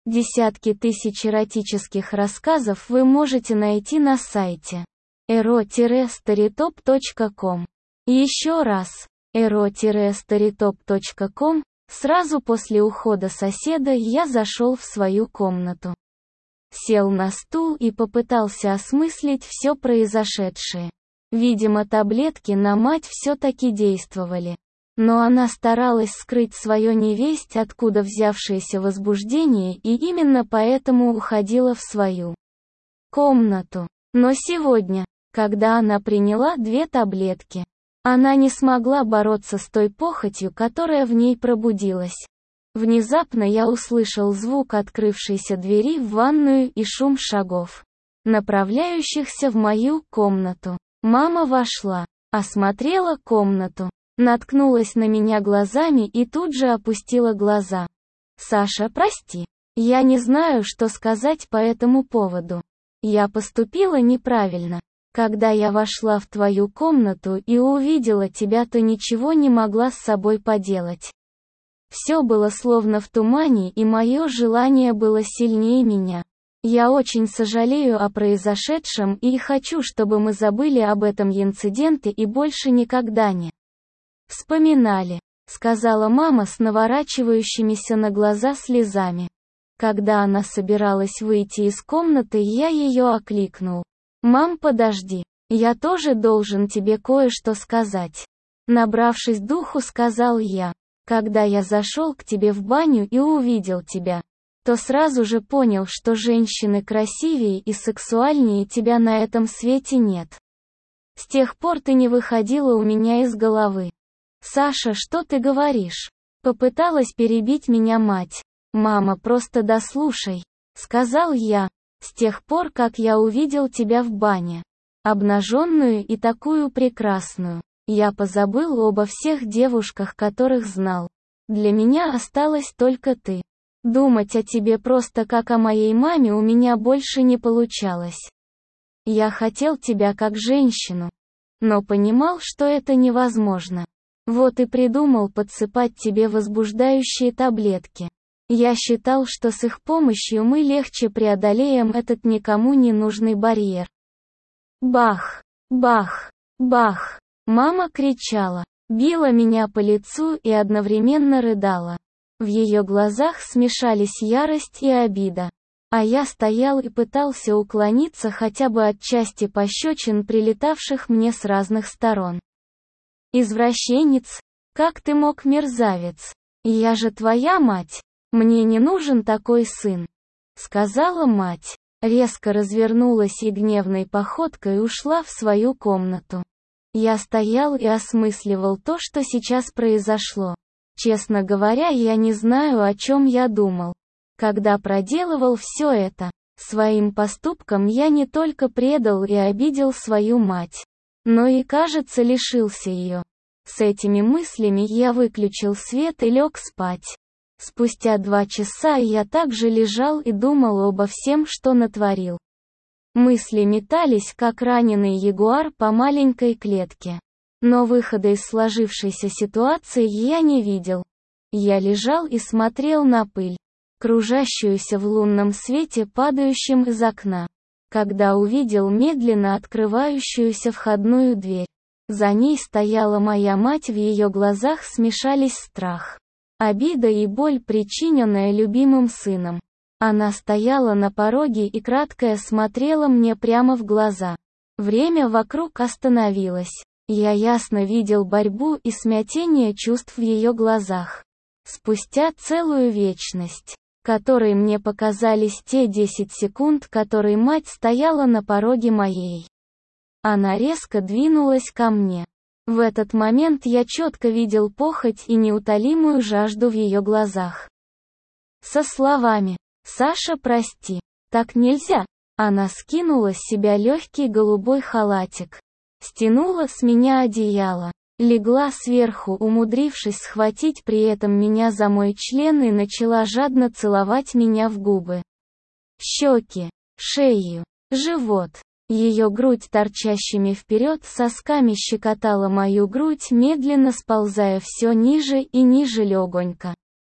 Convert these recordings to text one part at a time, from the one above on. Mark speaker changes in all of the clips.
Speaker 1: Десятки тысяч эротических рассказов вы можете найти на сайте ero-storytop.com. Еще раз, ero-storytop.com. Сразу после ухода соседа я зашел в свою комнату. Сел на стул и попытался осмыслить все произошедшее. Видимо, таблетки на мать все-таки действовали. Но она старалась скрыть свое невесть откуда взявшееся возбуждение и именно поэтому уходила в свою комнату. Но сегодня, когда она приняла 2 таблетки, она не смогла бороться с той похотью, которая в ней пробудилась. Внезапно я услышал звук открывшейся двери в ванную и шум шагов, направляющихся в мою комнату. Мама вошла, осмотрела комнату, наткнулась на меня глазами и тут же опустила глаза. «Саша, прости. Я не знаю, что сказать по этому поводу. Я поступила неправильно. Когда я вошла в твою комнату и увидела тебя, то ничего не могла с собой поделать. Все было словно в тумане, и мое желание было сильнее меня. Я очень сожалею о произошедшем и хочу, чтобы мы забыли об этом инциденте и больше никогда не вспоминали», — сказала мама с наворачивающимися на глаза слезами. Когда она собиралась выйти из комнаты, я ее окликнул. «Мам, подожди, я тоже должен тебе кое-что сказать». Набравшись духу, сказал я. «Когда я зашел к тебе в баню и увидел тебя, то сразу же понял, что женщины красивее и сексуальнее тебя на этом свете нет. С тех пор ты не выходила у меня из головы». «Саша, что ты говоришь?» Попыталась перебить меня мать. «Мама, просто дослушай», — сказал я. «С тех пор, как я увидел тебя в бане, обнаженную и такую прекрасную, я позабыл обо всех девушках, которых знал. Для меня осталась только ты. Думать о тебе просто как о моей маме у меня больше не получалось. Я хотел тебя как женщину, но понимал, что это невозможно. Вот и придумал подсыпать тебе возбуждающие таблетки. Я считал, что с их помощью мы легче преодолеем этот никому не нужный барьер». Бах! Бах! Бах! Мама кричала, била меня по лицу и одновременно рыдала. В ее глазах смешались ярость и обида. А я стоял и пытался уклониться хотя бы от части пощечин, прилетавших мне с разных сторон. «Извращенец! Как ты мог, мерзавец? Я же твоя мать! Мне не нужен такой сын», — сказала мать. Резко развернулась и гневной походкой ушла в свою комнату. Я стоял и осмысливал то, что сейчас произошло. Честно говоря, я не знаю, о чем я думал, когда проделывал все это. Своим поступком я не только предал и обидел свою мать, но и, кажется, лишился ее. С этими мыслями я выключил свет и лег спать. Спустя 2 часа я также лежал и думал обо всем, что натворил. Мысли метались, как раненый ягуар по маленькой клетке. Но выхода из сложившейся ситуации я не видел. Я лежал и смотрел на пыль, кружащуюся в лунном свете, падающем из окна. Когда увидел медленно открывающуюся входную дверь. За ней стояла моя мать, в ее глазах смешались страх, обида и боль, причиненная любимым сыном. Она стояла на пороге и кратко смотрела мне прямо в глаза. Время вокруг остановилось. Я ясно видел борьбу и смятение чувств в ее глазах. Спустя целую вечность, которой мне показались те 10 секунд, которые мать стояла на пороге моей, она резко двинулась ко мне. В этот момент я четко видел похоть и неутолимую жажду в ее глазах. Со словами «Саша, прости, так нельзя», она скинула с себя легкий голубой халатик, стянула с меня одеяло, легла сверху, умудрившись схватить при этом меня за мой член, и начала жадно целовать меня в губы, щеки, шею, живот. Ее грудь торчащими вперед сосками щекотала мою грудь, медленно сползая все ниже и ниже легонько.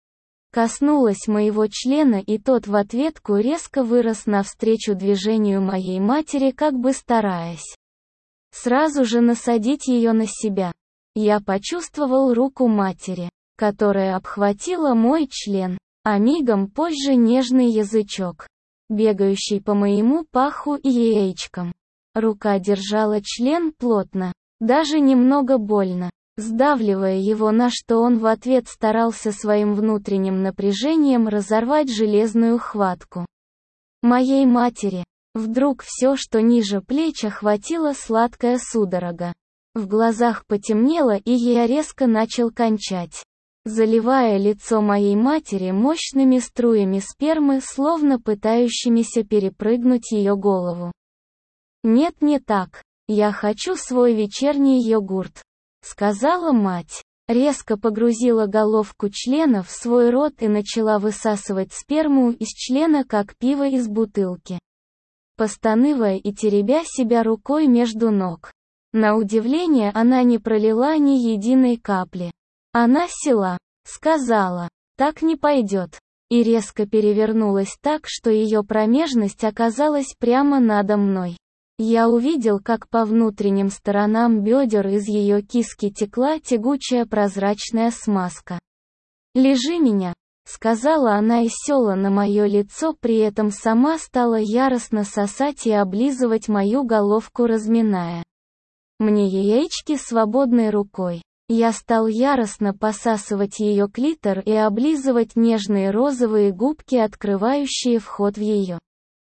Speaker 1: Коснулась моего члена, и тот в ответку резко вырос навстречу движению моей матери, как бы стараясь сразу же насадить ее на себя. Я почувствовал руку матери, которая обхватила мой член, а мигом позже нежный язычок, бегающий по моему паху и яичкам. Рука держала член плотно, даже немного больно, сдавливая его, на что он в ответ старался своим внутренним напряжением разорвать железную хватку моей матери. Вдруг все, что ниже плеч, охватила сладкая судорога. В глазах потемнело, и я резко начал кончать, заливая лицо моей матери мощными струями спермы, словно пытающимися перепрыгнуть ее голову. «Нет, не так. Я хочу свой вечерний йогурт», — сказала мать. Резко погрузила головку члена в свой рот и начала высасывать сперму из члена, как пиво из бутылки, постанывая и теребя себя рукой между ног. На удивление, она не пролила ни единой капли. Она села, сказала: «Так не пойдет», и резко перевернулась так, что ее промежность оказалась прямо надо мной. Я увидел, как по внутренним сторонам бедер из ее киски текла тягучая прозрачная смазка. «Лежи меня», — сказала она и села на мое лицо, при этом сама стала яростно сосать и облизывать мою головку, разминая мне яички свободной рукой. Я стал яростно посасывать ее клитор и облизывать нежные розовые губки, открывающие вход в ее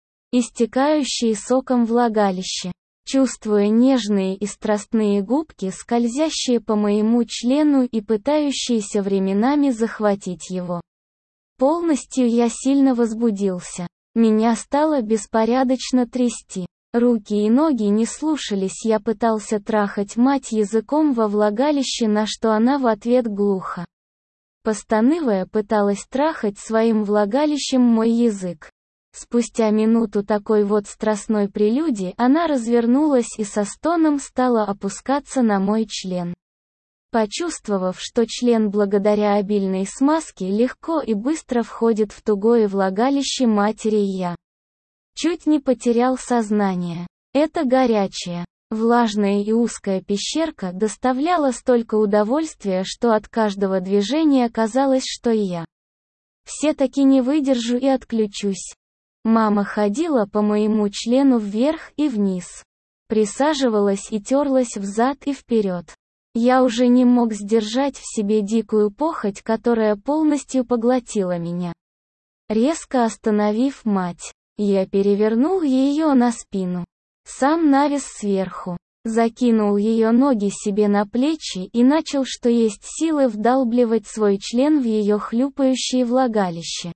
Speaker 1: истекающие соком влагалище. Чувствуя нежные и страстные губки, скользящие по моему члену и пытающиеся временами захватить его полностью, я сильно возбудился. Меня стало беспорядочно трясти. Руки и ноги не слушались, я пытался трахать мать языком во влагалище, на что она в ответ глухо постанывая пыталась трахать своим влагалищем мой язык. Спустя минуту такой вот страстной прелюдии она развернулась и со стоном стала опускаться на мой член. Почувствовав, что член благодаря обильной смазке легко и быстро входит в тугое влагалище матери, я чуть не потерял сознание. Эта горячая, влажная и узкая пещерка доставляла столько удовольствия, что от каждого движения казалось, что я все-таки не выдержу и отключусь. Мама ходила по моему члену вверх и вниз, присаживалась и терлась взад и вперед. Я уже не мог сдержать в себе дикую похоть, которая полностью поглотила меня. Резко остановив мать, я перевернул ее на спину. Сам навис сверху, закинул ее ноги себе на плечи и начал, что есть силы, вдалбливать свой член в ее хлюпающее влагалище.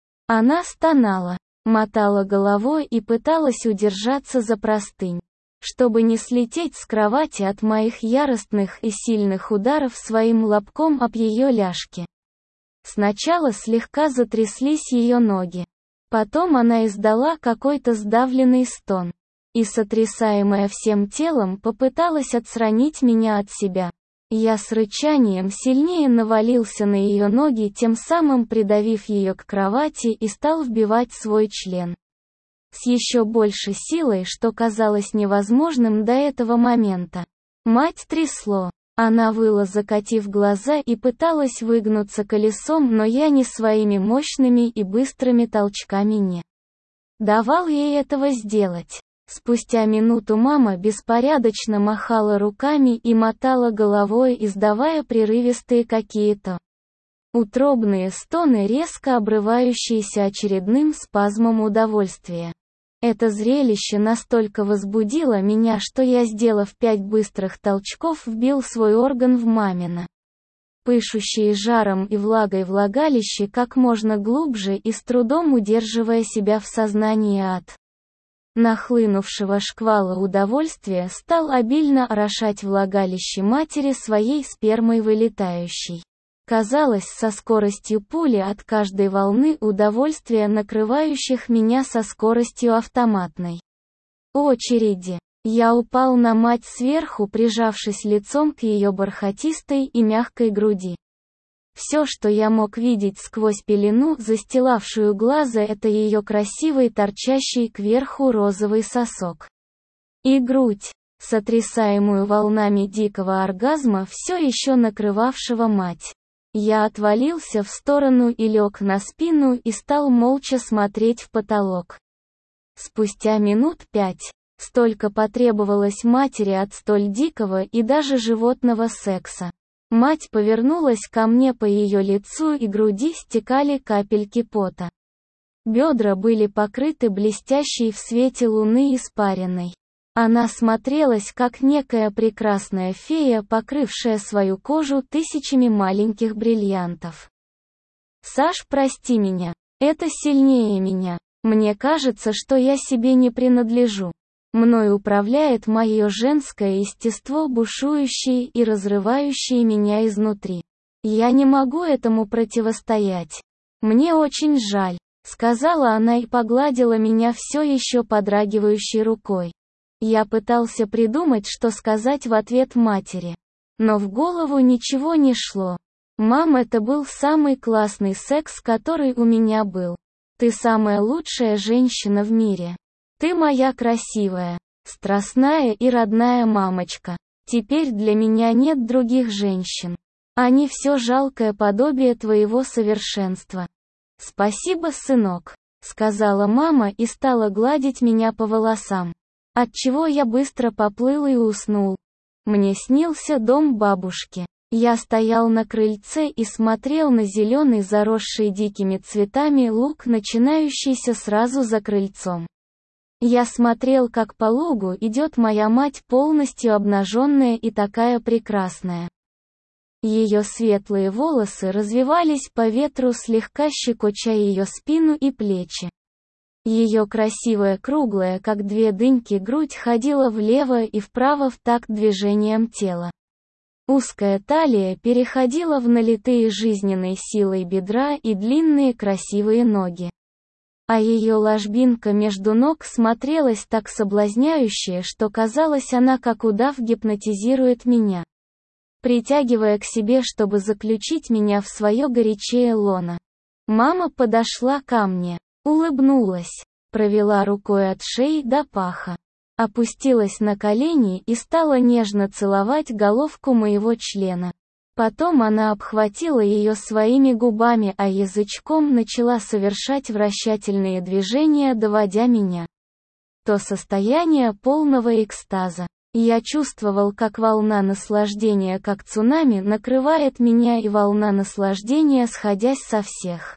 Speaker 1: Она стонала, мотала головой и пыталась удержаться за простынь, чтобы не слететь с кровати от моих яростных и сильных ударов своим лобком об ее ляжки. Сначала слегка затряслись ее ноги. Потом она издала какой-то сдавленный стон и, сотрясаемая всем телом, попыталась отстранить меня от себя. Я с рычанием сильнее навалился на ее ноги, тем самым придавив ее к кровати, и стал вбивать свой член с еще большей силой, что казалось невозможным до этого момента. Мать трясло. Она выла, закатив глаза, и пыталась выгнуться колесом, но я ни своими мощными и быстрыми толчками не давал ей этого сделать. Спустя минуту мама беспорядочно махала руками и мотала головой, издавая прерывистые какие-то утробные стоны, резко обрывающиеся очередным спазмом удовольствия. Это зрелище настолько возбудило меня, что я, сделав 5 быстрых толчков, вбил свой орган в мамино пышущее жаром и влагой влагалище как можно глубже и с трудом удерживая себя в сознании от нахлынувшего шквала удовольствия, стал обильно орошать влагалище матери своей спермой вылетающей. Казалось, со скоростью пули от каждой волны удовольствия, накрывающих меня со скоростью автоматной очереди. Я упал на мать сверху, прижавшись лицом к ее бархатистой и мягкой груди. Все, что я мог видеть сквозь пелену, застилавшую глаза, это ее красивый торчащий кверху розовый сосок. И грудь, сотрясаемую волнами дикого оргазма, все еще накрывавшего мать. Я отвалился в сторону и лег на спину и стал молча смотреть в потолок. Спустя минут 5, столько потребовалось матери от столь дикого и даже животного секса. Мать повернулась ко мне, по ее лицу и груди стекали капельки пота. Бедра были покрыты блестящей в свете луны испариной. Она смотрелась как некая прекрасная фея, покрывшая свою кожу тысячами маленьких бриллиантов. «Саш, прости меня. Это сильнее меня. Мне кажется, что я себе не принадлежу. Мной управляет мое женское естество, бушующее и разрывающее меня изнутри. Я не могу этому противостоять. Мне очень жаль», — сказала она и погладила меня все еще подрагивающей рукой. Я пытался придумать, что сказать в ответ матери. Но в голову ничего не шло. «Мам, это был самый классный секс, который у меня был. Ты самая лучшая женщина в мире. Ты моя красивая, страстная и родная мамочка. Теперь для меня нет других женщин. Они все жалкое подобие твоего совершенства. Спасибо, сынок», — сказала мама и стала гладить меня по волосам. Отчего я быстро поплыл и уснул. Мне снился дом бабушки. Я стоял на крыльце и смотрел на зеленый, заросший дикими цветами луг, начинающийся сразу за крыльцом. Я смотрел, как по лугу идет моя мать, полностью обнаженная и такая прекрасная. Ее светлые волосы развивались по ветру, слегка щекоча ее спину и плечи. Ее красивая, круглая, как две дыньки, грудь ходила влево и вправо в такт движением тела. Узкая талия переходила в налитые жизненной силой бедра и длинные красивые ноги. А ее ложбинка между ног смотрелась так соблазняюще, что казалось, она как удав гипнотизирует меня, притягивая к себе, чтобы заключить меня в свое горячее лоно. Мама подошла ко мне, улыбнулась, провела рукой от шеи до паха, опустилась на колени и стала нежно целовать головку моего члена. Потом она обхватила ее своими губами, а язычком начала совершать вращательные движения, доводя меня до состояния полного экстаза. Я чувствовал, как волна наслаждения, как цунами, накрывает меня, и волна наслаждения, сходясь со всех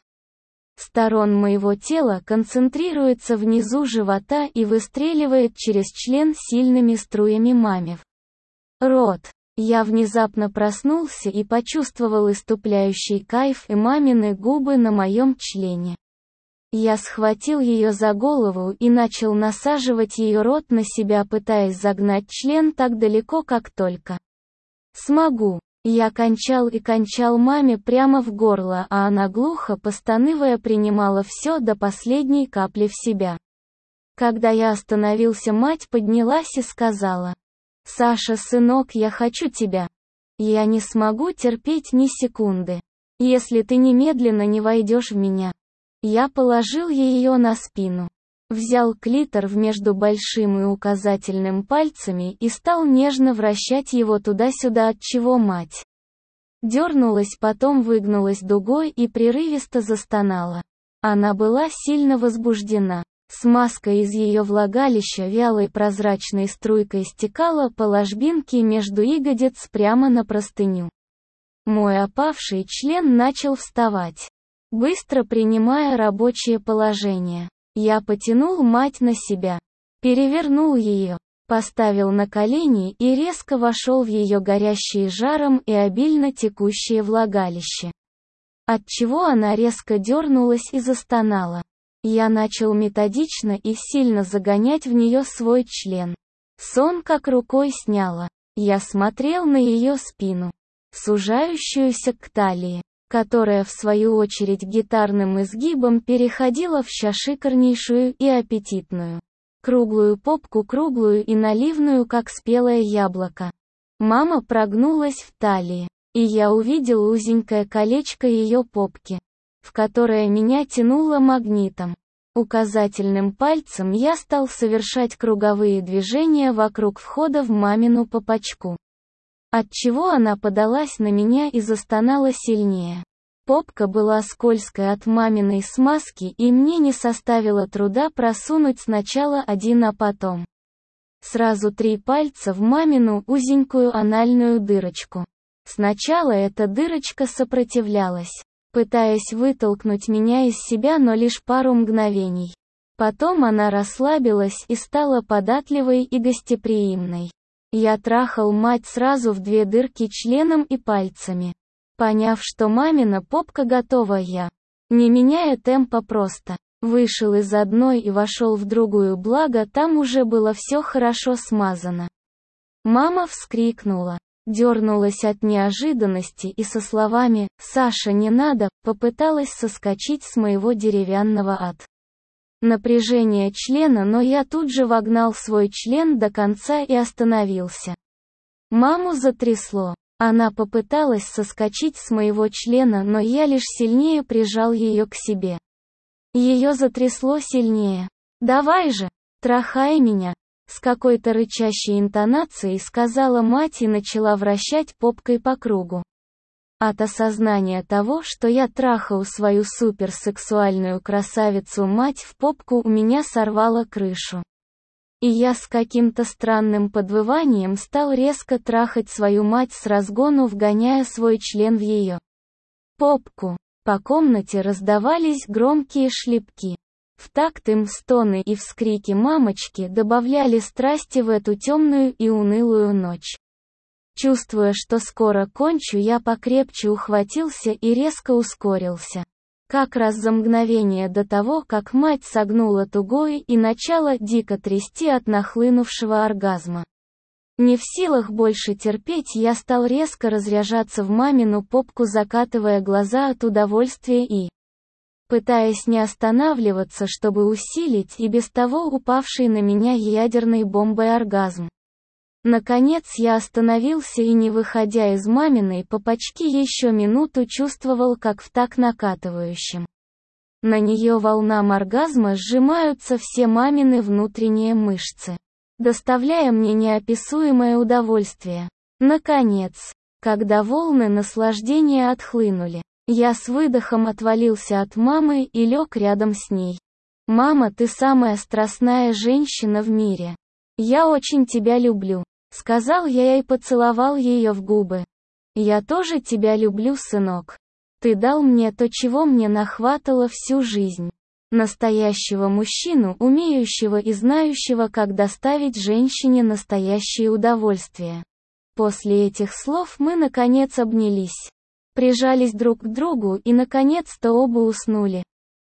Speaker 1: сторон моего тела, концентрируется внизу живота и выстреливает через член сильными струями маме в рот. Я внезапно проснулся и почувствовал иступляющий кайф и мамины губы на моем члене. Я схватил ее за голову и начал насаживать ее рот на себя, пытаясь загнать член так далеко, как только смогу. Я кончал и кончал маме прямо в горло, а она, глухо постанывая, принимала все до последней капли в себя. Когда я остановился, мать поднялась и сказала: «Саша, сынок, я хочу тебя. Я не смогу терпеть ни секунды, если ты немедленно не войдешь в меня». Я положил ее на спину, взял клитор между большим и указательным пальцами и стал нежно вращать его туда-сюда, отчего мать дернулась, потом выгнулась дугой и прерывисто застонала. Она была сильно возбуждена. Смазка из ее влагалища вялой прозрачной струйкой стекала по ложбинке между ягодиц прямо на простыню. Мой опавший член начал вставать, быстро принимая рабочее положение. Я потянул мать на себя, перевернул ее, поставил на колени и резко вошел в ее горящее жаром и обильно текущее влагалище, отчего она резко дернулась и застонала. Я начал методично и сильно загонять в нее свой член. Сон как рукой сняло. Я смотрел на ее спину, сужающуюся к талии, которая в свою очередь гитарным изгибом переходила в шикарнейшую и аппетитную круглую попку, круглую и наливную, как спелое яблоко. Мама прогнулась в талии, И я увидел узенькое колечко ее попки, в которое меня тянуло магнитом. Указательным пальцем я стал совершать круговые движения вокруг входа в мамину попочку. Отчего она подалась на меня и застонала сильнее. Попка была скользкой от маминой смазки, и мне не составило труда просунуть сначала один, а потом сразу 3 пальца в мамину узенькую анальную дырочку. Сначала эта дырочка сопротивлялась, пытаясь вытолкнуть меня из себя, но лишь пару мгновений. Потом она расслабилась и стала податливой и гостеприимной. Я трахал мать сразу в 2 дырки членом и пальцами. Поняв, что мамина попка готова, я, не меняя темпа, просто вышел из одной и вошел в другую, благо там уже было все хорошо смазано. Мама вскрикнула, дернулась от неожиданности и со словами «Саша, не надо», попыталась соскочить с моего деревянного от напряжения члена, но я тут же вогнал свой член до конца и остановился. Маму затрясло. Она попыталась соскочить с моего члена, но я лишь сильнее прижал ее к себе. Ее затрясло сильнее. «Давай же, трахай меня!» С какой-то рычащей интонацией сказала мать и начала вращать попкой по кругу. От осознания того, что я трахал свою суперсексуальную красавицу-мать в попку, у меня сорвало крышу. И я с каким-то странным подвыванием стал резко трахать свою мать с разгону, вгоняя свой член в ее попку. По комнате раздавались громкие шлепки. В такт им стоны и вскрики мамочки добавляли страсти в эту темную и унылую ночь. Чувствуя, что скоро кончу, я покрепче ухватился и резко ускорился. Как раз за мгновение до того, как мать согнула тугой и начала дико трясти от нахлынувшего оргазма. Не в силах больше терпеть, я стал резко разряжаться в мамину попку, закатывая глаза от удовольствия и пытаясь не останавливаться, чтобы усилить и без того упавший на меня ядерной бомбой оргазм. Наконец я остановился и, не выходя из маминой попочки еще минуту, чувствовал, как в так накатывающем на нее волнам оргазма сжимаются все мамины внутренние мышцы, доставляя мне неописуемое удовольствие. Наконец, когда волны наслаждения отхлынули, я с выдохом отвалился от мамы и лег рядом с ней. «Мама, ты самая страстная женщина в мире. Я очень тебя люблю», — сказал я и поцеловал ее в губы. «Я тоже тебя люблю, сынок. Ты дал мне то, чего мне нахватало всю жизнь. Настоящего мужчину, умеющего и знающего, как доставить женщине настоящее удовольствие». После этих слов мы наконец обнялись, прижались друг к другу и наконец-то оба уснули.